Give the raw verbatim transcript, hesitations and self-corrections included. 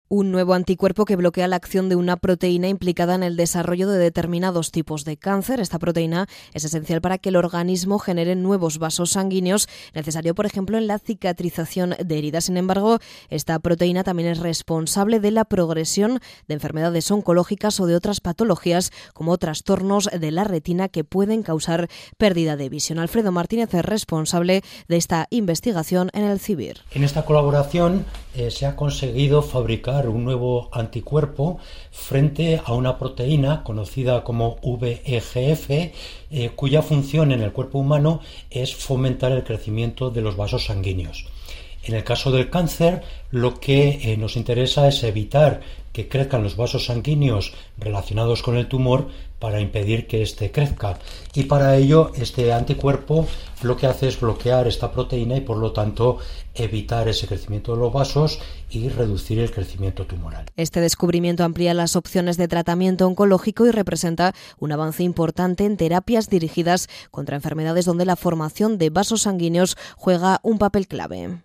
Un nuevo anticuerpo que bloquea la acción de una proteína implicada en el desarrollo de determinados tipos de cáncer. Esta proteína es esencial para que el organismo genere nuevos vasos sanguíneos, necesario, por ejemplo, en la cicatrización de heridas. Sin embargo, esta proteína también es responsable de la progresión de enfermedades oncológicas o de otras patologías, como trastornos de la retina que pueden causar pérdida de visión. Alfredo Martínez es responsable de esta investigación en el CIBIR. En esta colaboración eh, se ha conseguido fabricar un nuevo anticuerpo frente a una proteína conocida como V E G F, eh, cuya función en el cuerpo humano es fomentar el crecimiento de los vasos sanguíneos. En el caso del cáncer, lo que eh, nos interesa es evitar que crezcan los vasos sanguíneos relacionados con el tumor para impedir que éste crezca. Y para ello, este anticuerpo lo que hace es bloquear esta proteína y, por lo tanto, evitar ese crecimiento de los vasos y reducir el crecimiento tumoral. Este descubrimiento amplía las opciones de tratamiento oncológico y representa un avance importante en terapias dirigidas contra enfermedades donde la formación de vasos sanguíneos juega un papel clave.